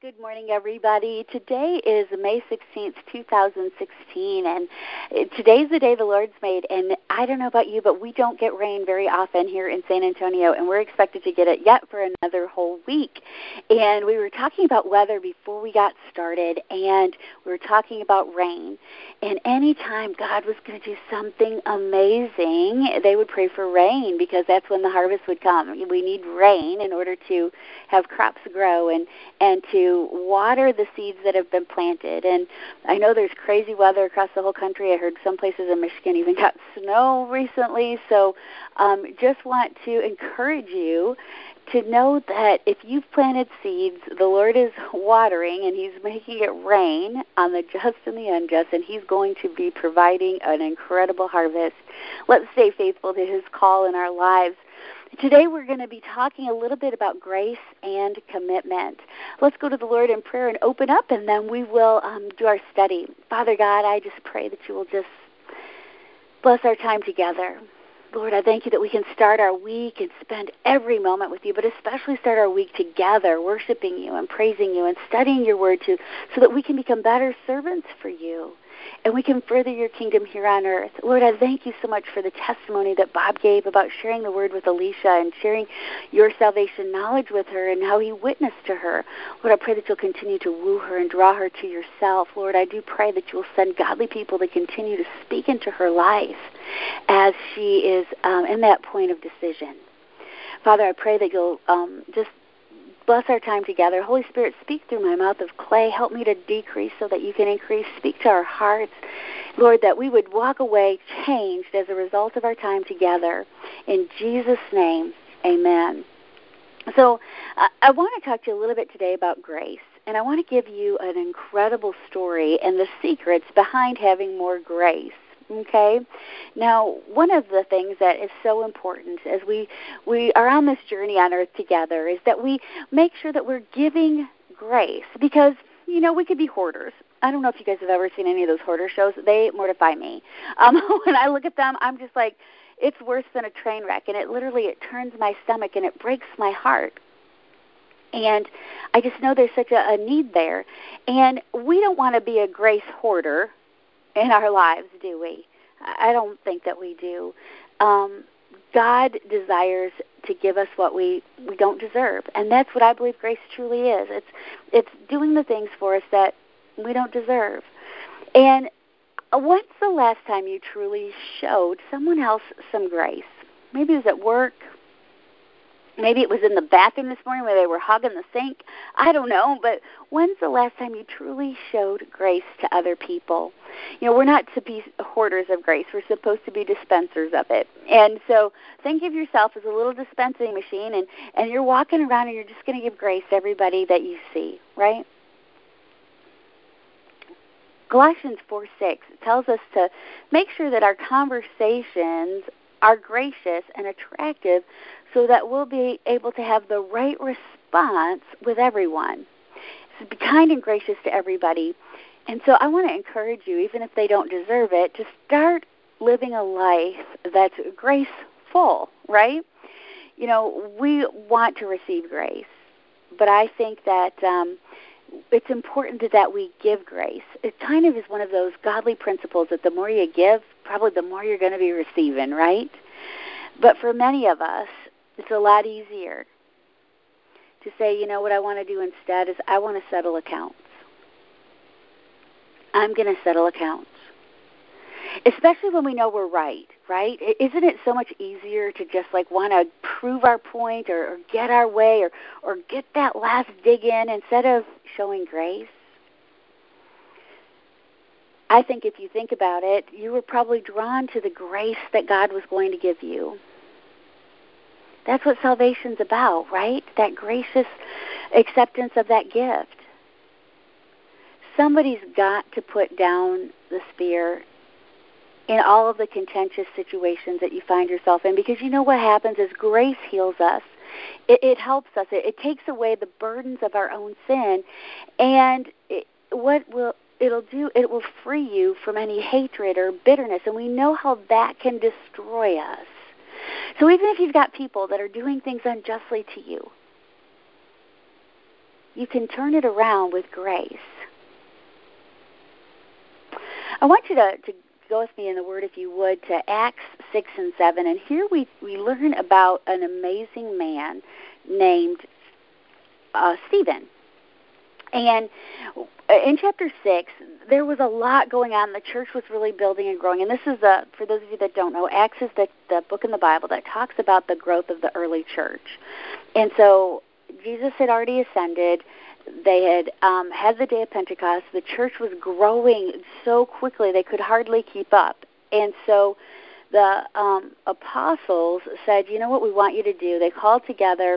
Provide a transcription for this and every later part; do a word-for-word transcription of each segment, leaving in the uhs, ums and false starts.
Good morning, everybody. Today is May sixteenth, two thousand sixteen, and today's the day the Lord's made, and I don't know about you, but we don't get rain very often here in San Antonio, and we're expected to get it yet for another whole week. And we were talking about weather before we got started, and we were talking about rain. And anytime God was going to do something amazing, they would pray for rain because that's when the harvest would come. We need rain in order to have crops grow and, and to water the seeds that have been planted. And I know there's crazy weather across the whole country. I heard some places in Michigan even got snow recently. So um, just want to encourage you to know that if you've planted seeds, the Lord is watering and He's making it rain on the just and the unjust, and He's going to be providing an incredible harvest. Let's stay faithful to His call in our lives. Today we're going to be talking a little bit about grace and commitment. Let's go to the Lord in prayer and open up, and then we will um, do our study. Father God, I just pray that you will just bless our time together. Lord, I thank you that we can start our week and spend every moment with you, but especially start our week together, worshiping you and praising you and studying your word too, so that we can become better servants for you and we can further your kingdom here on earth. Lord, I thank you so much for the testimony that Bob gave about sharing the word with Alicia and sharing your salvation knowledge with her and how he witnessed to her. Lord, I pray that you'll continue to woo her and draw her to yourself. Lord, I do pray that you'll send godly people to continue to speak into her life as she is um, in that point of decision. Father, I pray that you'll um, just bless our time together. Holy Spirit, speak through my mouth of clay. Help me to decrease so that you can increase. Speak to our hearts, Lord, that we would walk away changed as a result of our time together. In Jesus' name, amen. So uh, I want to talk to you a little bit today about grace, and I want to give you an incredible story and the secrets behind having more grace. Okay? Now, one of the things that is so important as we, we are on this journey on earth together is that we make sure that we're giving grace because, you know, we could be hoarders. I don't know if you guys have ever seen any of those hoarder shows. They mortify me. Um, when I look at them, I'm just like, it's worse than a train wreck, and it literally, it turns my stomach and it breaks my heart. And I just know there's such a, a need there. And we don't want to be a grace hoarder in our lives, do we? I don't think that we do. Um, God desires to give us what we, we don't deserve, and that's what I believe grace truly is. It's it's doing the things for us that we don't deserve. And when's the last time you truly showed someone else some grace? Maybe it was at work. Maybe it was in the bathroom this morning where they were hugging the sink. I don't know, but when's the last time you truly showed grace to other people? You know, we're not to be hoarders of grace. We're supposed to be dispensers of it. And so think of yourself as a little dispensing machine, and, and you're walking around and you're just going to give grace to everybody that you see, right? Colossians four six tells us to make sure that our conversations are gracious and attractive so that we'll be able to have the right response with everyone. So be kind and gracious to everybody. And so I want to encourage you, even if they don't deserve it, to start living a life that's graceful, right? You know, we want to receive grace, but I think that um, it's important that we give grace. It kind of is one of those godly principles that the more you give, probably the more you're going to be receiving, right? But for many of us, it's a lot easier to say, you know what I want to do instead is I want to settle accounts. I'm going to settle accounts. Especially when we know we're right, right? Isn't it so much easier to just like want to prove our point or, or get our way or, or get that last dig in instead of showing grace? I think if you think about it, you were probably drawn to the grace that God was going to give you. That's what salvation's about, right? That gracious acceptance of that gift. Somebody's got to put down the spear in all of the contentious situations that you find yourself in, because you know what happens is grace heals us. It, it helps us. It, it takes away the burdens of our own sin, and it, what will it'll do? It will free you from any hatred or bitterness, and we know how that can destroy us. So even if you've got people that are doing things unjustly to you, you can turn it around with grace. I want you to, to go with me in the Word, if you would, to Acts six and seven. And here we, we learn about an amazing man named uh, Stephen. And in chapter six, there was a lot going on. The church was really building and growing. And this is, a, for those of you that don't know, Acts is the, the book in the Bible that talks about the growth of the early church. And so Jesus had already ascended. They had um, had the day of Pentecost. The church was growing so quickly they could hardly keep up. And so the um, apostles said, you know what we want you to do? They called together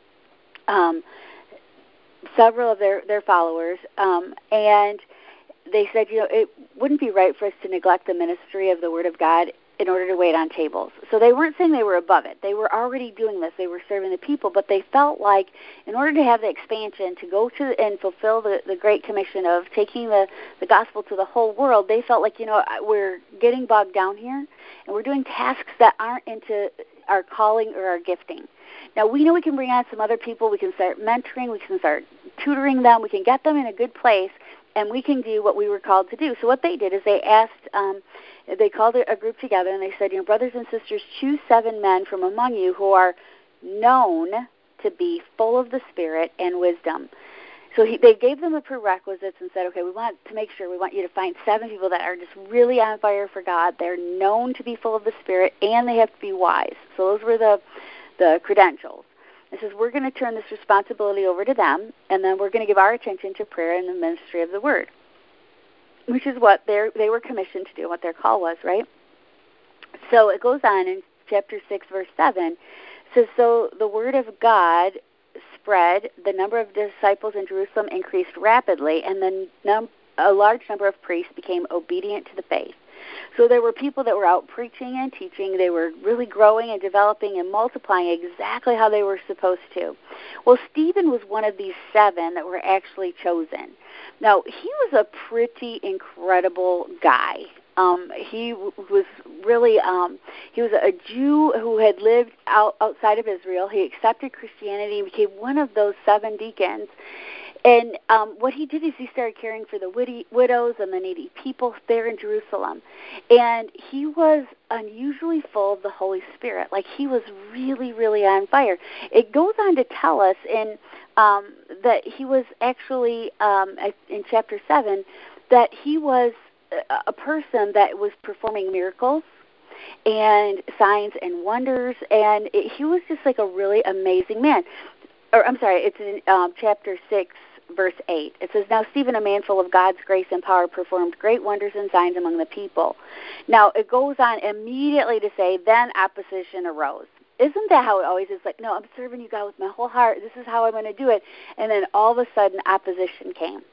um, several of their, their followers, um, and they said, you know, it wouldn't be right for us to neglect the ministry of the Word of God in order to wait on tables. So they weren't saying they were above it. They were already doing this. They were serving the people, but they felt like in order to have the expansion, to go to and fulfill the, the Great Commission of taking the, the gospel to the whole world, they felt like, you know, we're getting bogged down here, and we're doing tasks that aren't into our calling or our gifting. Now, we know we can bring on some other people. We can start mentoring. We can start tutoring them. We can get them in a good place, and we can do what we were called to do. So what they did is they asked, um, they called a group together, and they said, you know, brothers and sisters, choose seven men from among you who are known to be full of the Spirit and wisdom. So he, they gave them the prerequisites and said, okay, we want to make sure, we want you to find seven people that are just really on fire for God. They're known to be full of the Spirit, and they have to be wise. So those were the the credentials. It says we're going to turn this responsibility over to them, and then we're going to give our attention to prayer and the ministry of the Word, which is what they they were commissioned to do, what their call was, right? So it goes on in chapter six, verse seven. It says, so the Word of God spread, the number of disciples in Jerusalem increased rapidly, and then num- a large number of priests became obedient to the faith. So there were people that were out preaching and teaching. They were really growing and developing and multiplying exactly how they were supposed to. Well, Stephen was one of these seven that were actually chosen. Now, he was a pretty incredible guy. Um, he w- was really, um, he was a Jew who had lived out, outside of Israel. He accepted Christianity and became one of those seven deacons. And um, what he did is he started caring for the witty, widows and the needy people there in Jerusalem. And he was unusually full of the Holy Spirit. Like, he was really, really on fire. It goes on to tell us in um, that he was actually, um, in chapter seven, that he was a person that was performing miracles and signs and wonders. And it, he was just like a really amazing man. Or, I'm sorry, it's in um, chapter six, verse eight. It says, now Stephen, a man full of God's grace and power, performed great wonders and signs among the people. Now, it goes on immediately to say, then opposition arose. Isn't that how it always is? Like, no, I'm serving you, God, with my whole heart. This is how I'm going to do it. And then all of a sudden, opposition came.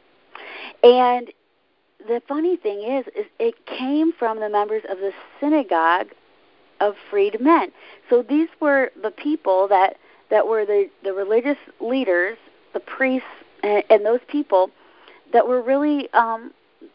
And the funny thing is, is it came from the members of the synagogue of freed men. So these were the people that that were the, the religious leaders, the priests, and, and those people that were really um,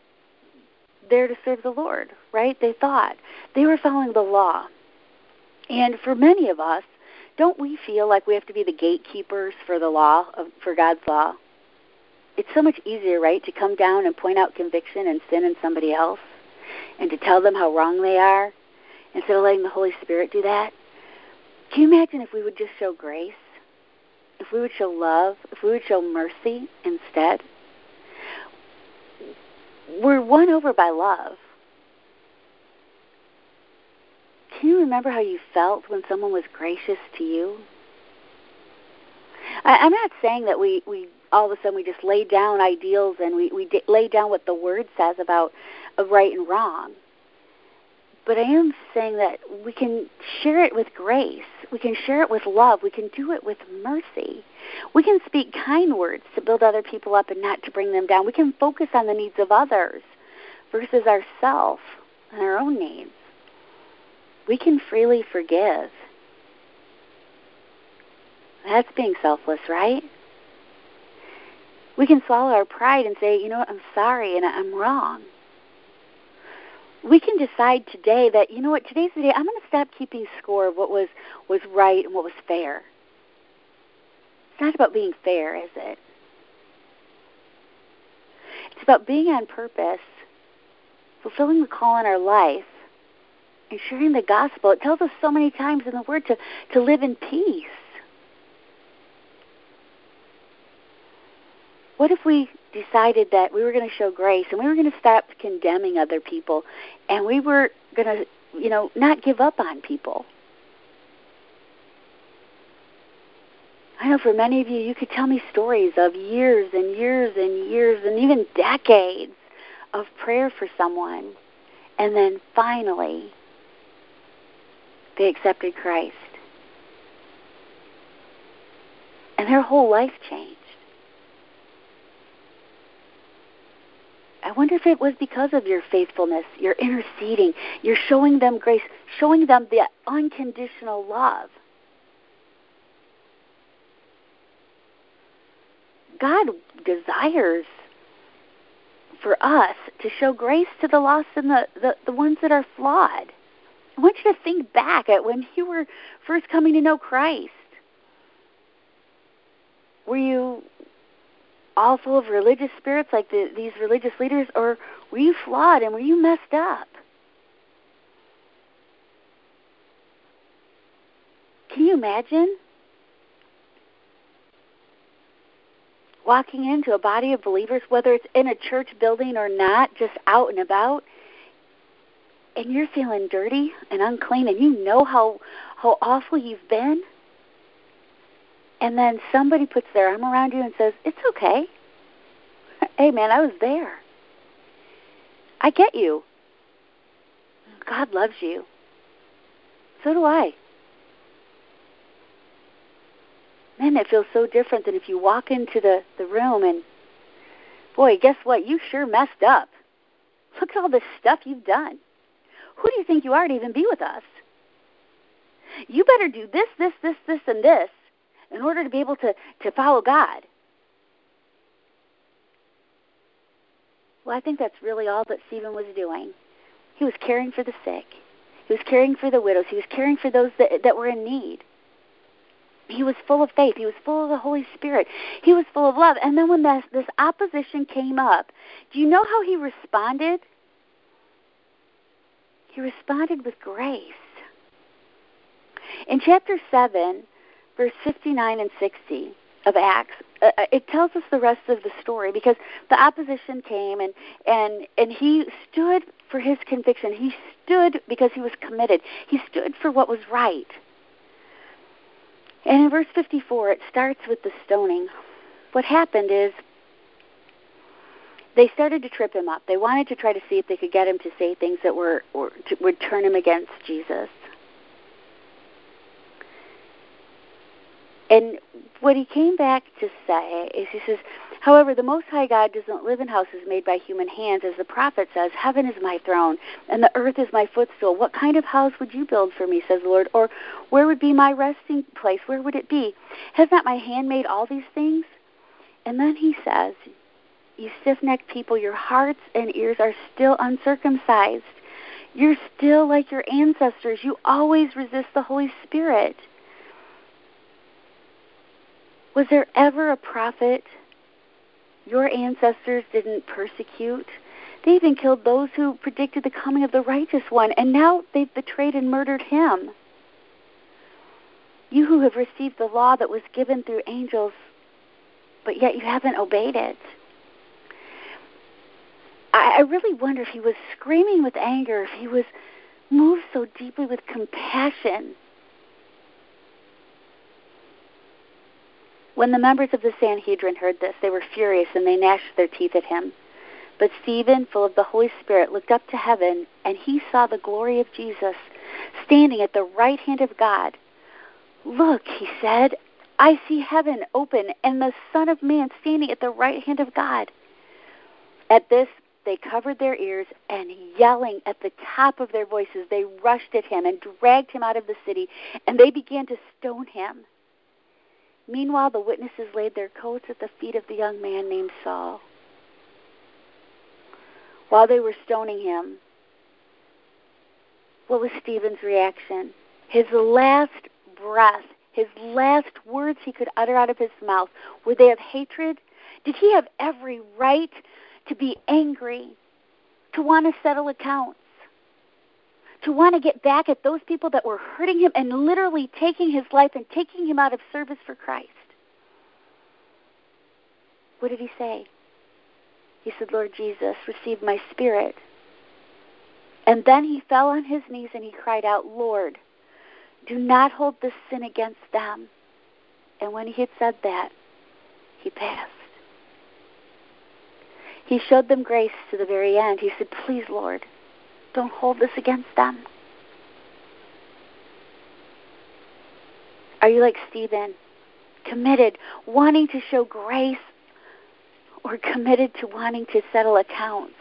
there to serve the Lord, right? They thought. They were following the law. And for many of us, don't we feel like we have to be the gatekeepers for the law, of, for God's law? It's so much easier, right, to come down and point out conviction and sin in somebody else and to tell them how wrong they are instead of letting the Holy Spirit do that. Can you imagine if we would just show grace? If we would show love? If we would show mercy instead? We're won over by love. Can you remember how you felt when someone was gracious to you? I, I'm not saying that we, we all of a sudden we just lay down ideals and we, we d- lay down what the Word says about uh, right and wrong. But I am saying that we can share it with grace. We can share it with love. We can do it with mercy. We can speak kind words to build other people up and not to bring them down. We can focus on the needs of others versus ourselves and our own needs. We can freely forgive. That's being selfless, right? We can swallow our pride and say, you know what, I'm sorry and I'm wrong. We can decide today that, you know what, today's the day I'm going to stop keeping score of what was, was right and what was fair. It's not about being fair, is it? It's about being on purpose, fulfilling the call in our life, and sharing the gospel. It tells us so many times in the Word to, to live in peace. What if we decided that we were going to show grace and we were going to stop condemning other people and we were going to, you know, not give up on people? I know for many of you, you could tell me stories of years and years and years and even decades of prayer for someone, and then finally they accepted Christ. And their whole life changed. I wonder if it was because of your faithfulness, your interceding, you're showing them grace, showing them the unconditional love. God desires for us to show grace to the lost and the, the, the ones that are flawed. I want you to think back at when you were first coming to know Christ. Were you all full of religious spirits like the, these religious leaders, or were you flawed and were you messed up? Can you imagine walking into a body of believers, whether it's in a church building or not, just out and about, and you're feeling dirty and unclean and you know how, how awful you've been? And then somebody puts their arm around you and says, it's okay. Hey, man, I was there. I get you. God loves you. So do I. Man, that feels so different than if you walk into the, the room and, boy, guess what? You sure messed up. Look at all this stuff you've done. Who do you think you are to even be with us? You better do this, this, this, this, and this in order to be able to, to follow God. Well, I think that's really all that Stephen was doing. He was caring for the sick. He was caring for the widows. He was caring for those that, that were in need. He was full of faith. He was full of the Holy Spirit. He was full of love. And then when this, this opposition came up, do you know how he responded? He responded with grace. In chapter seven, verse fifty-nine and sixty of Acts, uh, it tells us the rest of the story, because the opposition came and, and, and he stood for his conviction. He stood because he was committed. He stood for what was right. And in verse fifty-four, it starts with the stoning. What happened is they started to trip him up. They wanted to try to see if they could get him to say things that were or to, would turn him against Jesus. And what he came back to say is, he says, however, the Most High God does not live in houses made by human hands. As the prophet says, heaven is my throne, and the earth is my footstool. What kind of house would you build for me, says the Lord? Or where would be my resting place? Where would it be? Has not my hand made all these things? And then he says, you stiff-necked people, your hearts and ears are still uncircumcised. You're still like your ancestors. You always resist the Holy Spirit. Was there ever a prophet your ancestors didn't persecute? They even killed those who predicted the coming of the righteous one, and now they've betrayed and murdered him. You who have received the law that was given through angels, but yet you haven't obeyed it. I, I really wonder if he was screaming with anger, if he was moved so deeply with compassion. When the members of the Sanhedrin heard this, they were furious and they gnashed their teeth at him. But Stephen, full of the Holy Spirit, looked up to heaven, and he saw the glory of Jesus standing at the right hand of God. Look, he said, I see heaven open and the Son of Man standing at the right hand of God. At this, they covered their ears, and yelling at the top of their voices, they rushed at him and dragged him out of the city, and they began to stone him. Meanwhile, the witnesses laid their coats at the feet of the young man named Saul. While they were stoning him, what was Stephen's reaction? His last breath, his last words he could utter out of his mouth, were they of hatred? Did he have every right to be angry, to want to settle accounts, to want to get back at those people that were hurting him and literally taking his life and taking him out of service for Christ. What did he say? He said, Lord Jesus, receive my spirit. And then he fell on his knees and he cried out, Lord, do not hold this sin against them. And when he had said that, he passed. He showed them grace to the very end. He said, please, Lord, don't hold this against them. Are you like Stephen, committed, wanting to show grace, or committed to wanting to settle accounts?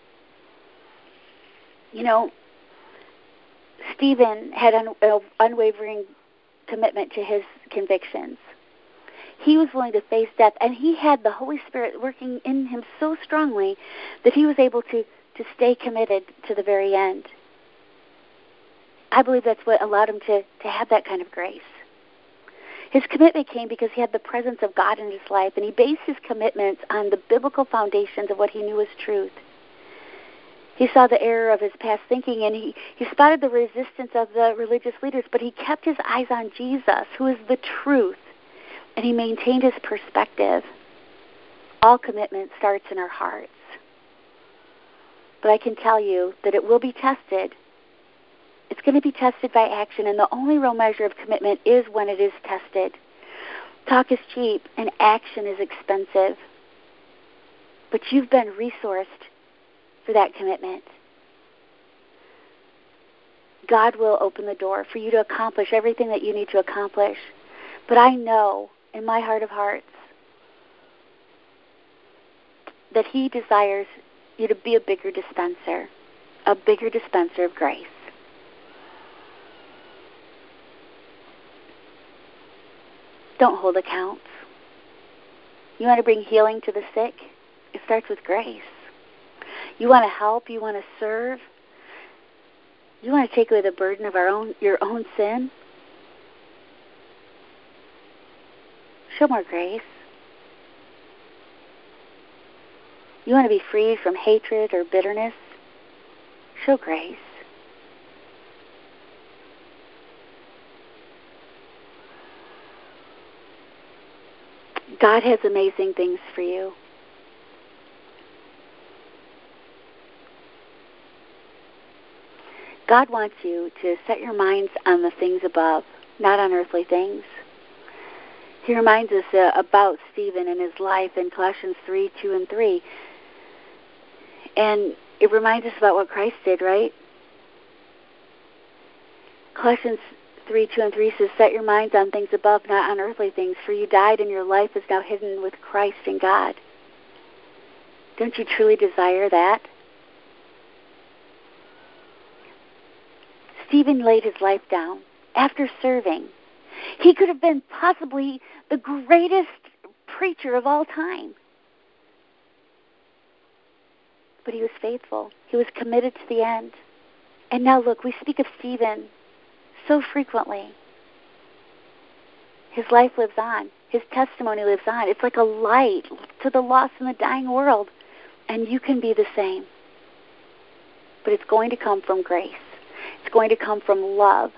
You know, Stephen had an unwavering commitment to his convictions. He was willing to face death, and he had the Holy Spirit working in him so strongly that he was able to, to stay committed to the very end. I believe that's what allowed him to, to have that kind of grace. His commitment came because he had the presence of God in his life, and he based his commitments on the biblical foundations of what he knew was truth. He saw the error of his past thinking, and he, he spotted the resistance of the religious leaders, but he kept his eyes on Jesus, who is the truth, and he maintained his perspective. All commitment starts in our hearts. But I can tell you that it will be tested. It's going to be tested by action, and the only real measure of commitment is when it is tested. Talk is cheap, and action is expensive. But you've been resourced for that commitment. God will open the door for you to accomplish everything that you need to accomplish. But I know in my heart of hearts that he desires you to be a bigger dispenser, a bigger dispenser of grace. Don't hold accounts. You want to bring healing to the sick? It starts with grace. You want to help? You want to serve? You want to take away the burden of our own, your own sin? Show more grace. You want to be freed from hatred or bitterness? Show grace. God has amazing things for you. God wants you to set your minds on the things above, not on earthly things. He reminds us uh, about Stephen and his life in Colossians three, two, and three. And it reminds us about what Christ did, right? Colossians three, two, and three says, set your minds on things above, not on earthly things, for you died and your life is now hidden with Christ in God. Don't you truly desire that? Stephen laid his life down after serving. He could have been possibly the greatest preacher of all time. But he was faithful. He was committed to the end. And now look, we speak of Stephen so frequently. His life lives on. His testimony lives on. It's like a light to the lost and the dying world. And you can be the same. But it's going to come from grace. It's going to come from love.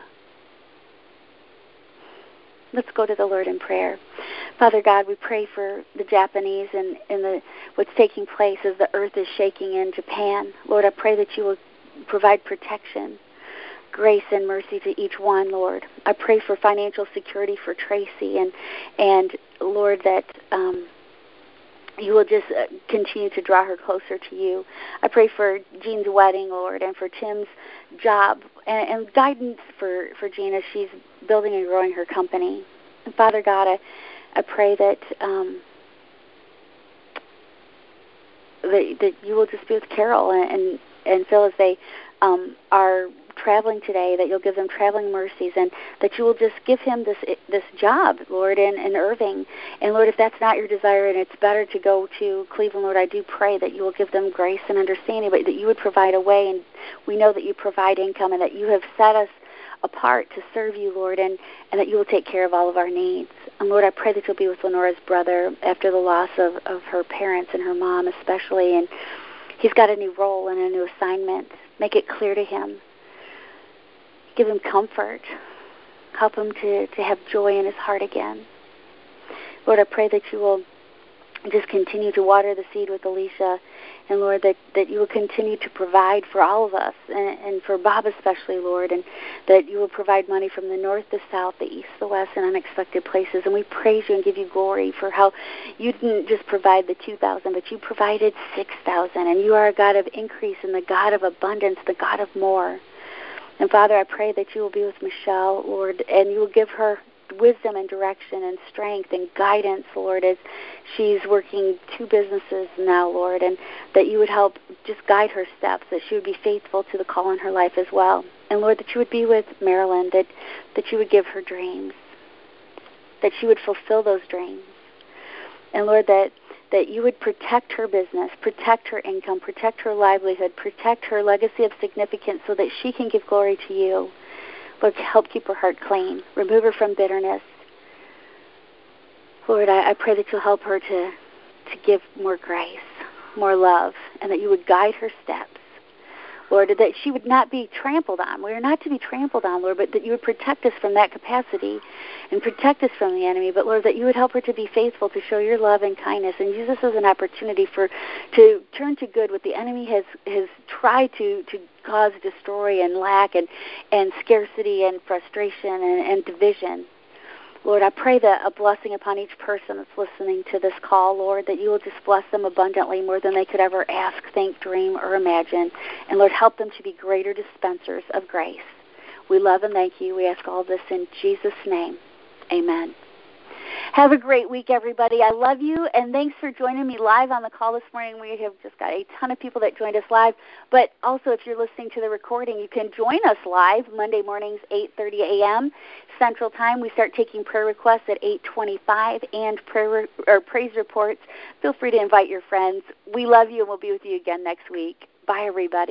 Let's go to the Lord in prayer. Father God, we pray for the Japanese and, and the, what's taking place as the earth is shaking in Japan. Lord, I pray that you will provide protection, grace, and mercy to each one, Lord. I pray for financial security for Tracy, and, and Lord, that um, you will just uh, continue to draw her closer to you. I pray for Jean's wedding, Lord, and for Tim's job, and, and guidance for, for Jean as she's building and growing her company. And Father God, I, I pray that, um, that that you will just be with Carol and, and, and Phil as they um, are traveling today, that you'll give them traveling mercies, and that you will just give him this this job, Lord, in, in Irving. And Lord, if that's not your desire and it's better to go to Cleveland, Lord, I do pray that you will give them grace and understanding, but that you would provide a way. And we know that you provide income and that you have set us apart to serve you, Lord, and, and that you will take care of all of our needs. And Lord, I pray that you'll be with Lenora's brother after the loss of, of her parents and her mom especially, and he's got a new role and a new assignment. Make it clear to him. Give him comfort. Help him to, to have joy in his heart again. Lord, I pray that you will just continue to water the seed with Alicia, and Lord, that, that you will continue to provide for all of us, and, and for Bob especially, Lord, and that you will provide money from the north, the south, the east, the west, and unexpected places. And we praise you and give you glory for how you didn't just provide the two thousand, but you provided six thousand, and you are a God of increase and the God of abundance, the God of more. And Father, I pray that you will be with Michelle, Lord, and you will give her wisdom and direction and strength and guidance, Lord, as she's working two businesses now, Lord, and that you would help just guide her steps, that she would be faithful to the call in her life as well. And Lord, that you would be with Marilyn, that, that you would give her dreams, that she would fulfill those dreams. And Lord, that, that you would protect her business, protect her income, protect her livelihood, protect her legacy of significance so that she can give glory to you. Lord, help keep her heart clean. Remove her from bitterness. Lord, I, I pray that you'll help her to, to give more grace, more love, and that you would guide her steps. Lord, that she would not be trampled on. We are not to be trampled on, Lord, but that you would protect us from that capacity and protect us from the enemy. But, Lord, that you would help her to be faithful, to show your love and kindness, and use this as an opportunity for to turn to good what the enemy has, has tried to, to cause destroy and lack and, and scarcity and frustration and, and division. Lord, I pray that a blessing upon each person that's listening to this call, Lord, that you will just bless them abundantly more than they could ever ask, think, dream, or imagine. And, Lord, help them to be greater dispensers of grace. We love and thank you. We ask all this in Jesus' name. Amen. Have a great week, everybody. I love you, and thanks for joining me live on the call this morning. We have just got a ton of people that joined us live, but also if you're listening to the recording, you can join us live Monday mornings, eight thirty a.m. Central Time. We start taking prayer requests at eight twenty-five and prayer or praise reports. Feel free to invite your friends. We love you, and we'll be with you again next week. Bye, everybody.